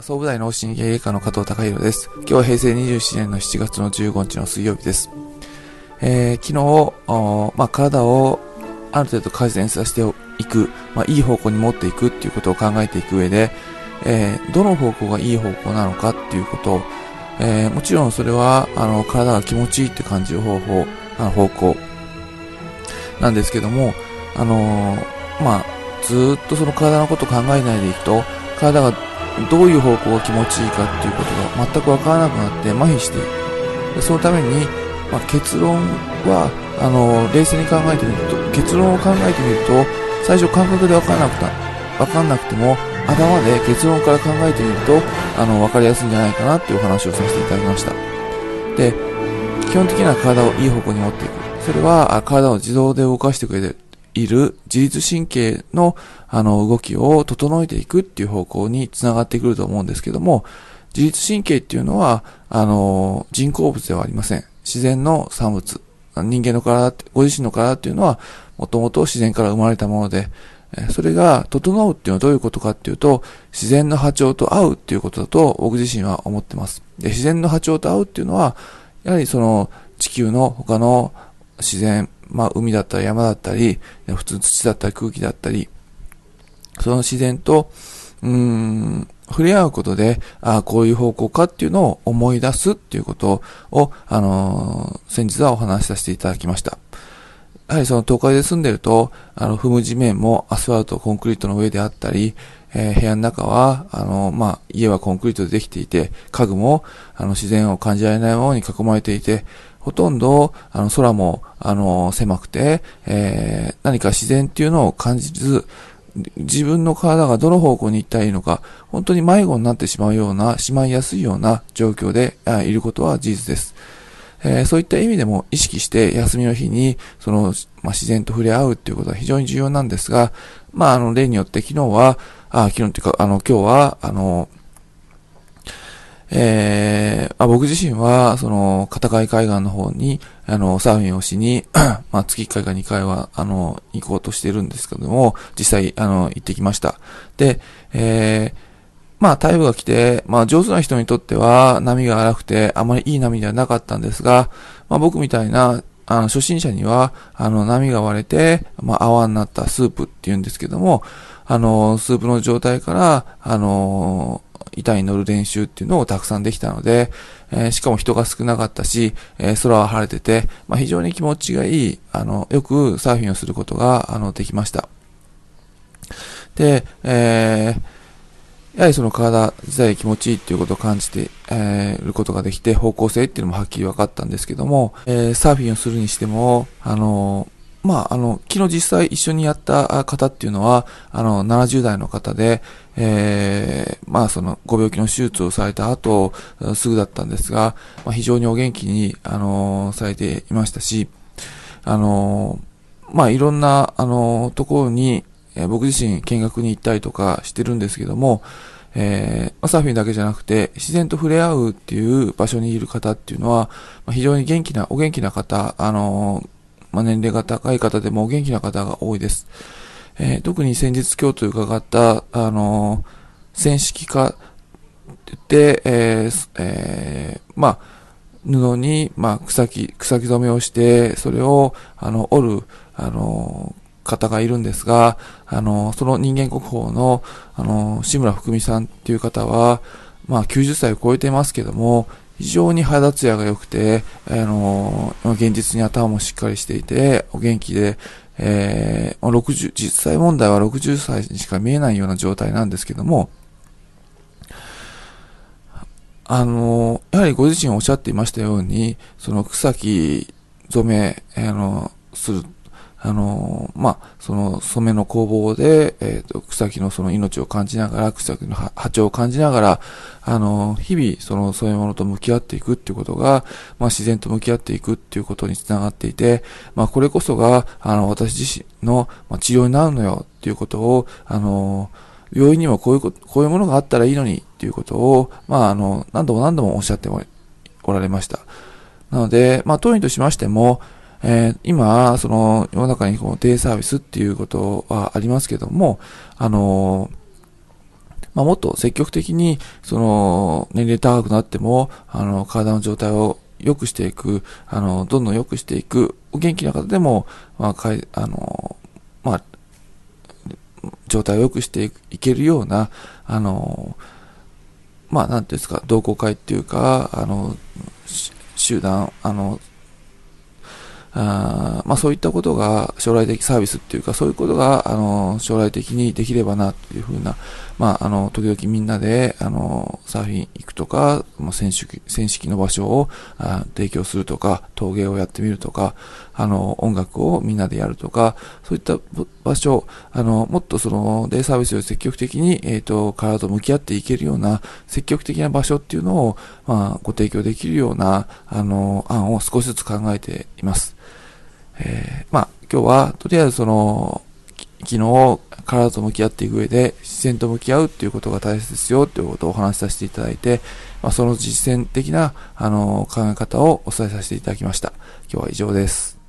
総武大の神経外科の加藤孝弘です。今日は平成27年の7月の15日の水曜日です。昨日、体をある程度改善させていく、いい方向に持っていくっていうことを考えていく上で、どの方向がいい方向なのかっていうこと、もちろんそれは体が気持ちいいって感じる方向なんですけども、ずーっとその体のことを考えないでいくと、体がどういう方向が気持ちいいかっていうことが全くわからなくなって麻痺していく。でそのために、結論は冷静に考えてみると、結論を考えてみると、最初感覚でわかんなくても頭で結論から考えてみるとわかりやすいんじゃないかなっていうお話をさせていただきました。で、基本的には体をいい方向に持っていく。それは体を自動で動かしてくれている自律神経の動きを整えていくっていう方向につながってくると思うんですけども、自律神経っていうのは人工物ではありません。自然の産物。人間の体、ご自身の体っていうのはもともと自然から生まれたもので、それが整うっていうのはどういうことかっていうと、自然の波長と合うっていうことだと僕自身は思ってます。で、自然の波長と合うっていうのは、やはりその地球の他の自然、海だったり山だったり、普通土だったり空気だったり、その自然と、触れ合うことで、こういう方向かっていうのを思い出すっていうことを、先日はお話しさせていただきました。やはりその都会で住んでると、踏む地面もアスファルト、コンクリートの上であったり、部屋の中は、家はコンクリートでできていて、家具も、自然を感じられないものに囲まれていて、ほとんど、空も、狭くて、何か自然っていうのを感じず、自分の体がどの方向に行ったらいいのか、本当に迷子になってしまいやすいような状況でいることは事実です。そういった意味でも意識して休みの日に、自然と触れ合うっていうことは非常に重要なんですが、例によって今日は、僕自身は、片貝海岸の方に、サーフィンをしに、月1回か2回は、行こうとしているんですけども、実際、行ってきました。で、台風が来て、上手な人にとっては、波が荒くて、あまりいい波ではなかったんですが、僕みたいな、初心者には、波が割れて、泡になったスープっていうんですけども、スープの状態から、板に乗る練習っていうのをたくさんできたので、しかも人が少なかったし、空は晴れてて、非常に気持ちがいい、よくサーフィンをすることが、できました。で、やはりその体自体気持ちいいっていうことを感じて、いることができて、方向性っていうのもはっきり分かったんですけども、サーフィンをするにしても、昨日実際一緒にやった方っていうのは、70代の方で、ご病気の手術をされた後、すぐだったんですが、非常にお元気に、されていましたし、いろんな、ところに、僕自身見学に行ったりとかしてるんですけども、サーフィンだけじゃなくて、自然と触れ合うっていう場所にいる方っていうのは、非常にお元気な方、年齢が高い方でもお元気な方が多いです。特に先日京都で伺った、染色家って言って、布に、草木染めをして、それを、織る、方がいるんですが、その人間国宝の、志村福美さんっていう方は、90歳を超えてますけども、非常に肌ツヤが良くて、現実に頭もしっかりしていて、お元気で、実際問題は60歳にしか見えないような状態なんですけども、やはりご自身おっしゃっていましたように、その草木染め、する、その染めの工房で、草木のその命を感じながら、草木の波長を感じながら、日々その染め物と向き合っていくっていうことが、自然と向き合っていくっていうことにつながっていて、これこそが、私自身の、治療になるのよっていうことを、病院にもこういうものがあったらいいのにっていうことを、何度もおっしゃっておられました。なので、当院としましても、今、世の中にデイサービスっていうことはありますけども、 もっと積極的に、年齢高くなっても、体の状態を良くしていく、どんどん良くしていく、お元気な方でも、状態を良くしていけるような、なんていうんですか、同好会っていうか、集団、そういったことが将来的サービスっていうか、そういうことが、将来的にできればな、というふうな、時々みんなで、サーフィン行くとか、船式の場所を提供するとか、陶芸をやってみるとか、音楽をみんなでやるとか、そういった場所、もっとデイサービスを積極的に、体と向き合っていけるような、積極的な場所っていうのを、ご提供できるような、案を少しずつ考えています。今日は、とりあえず昨日、体と向き合っていく上で、自然と向き合うっていうことが大切ですよ、ということをお話しさせていただいて、その実践的な、考え方をお伝えさせていただきました。今日は以上です。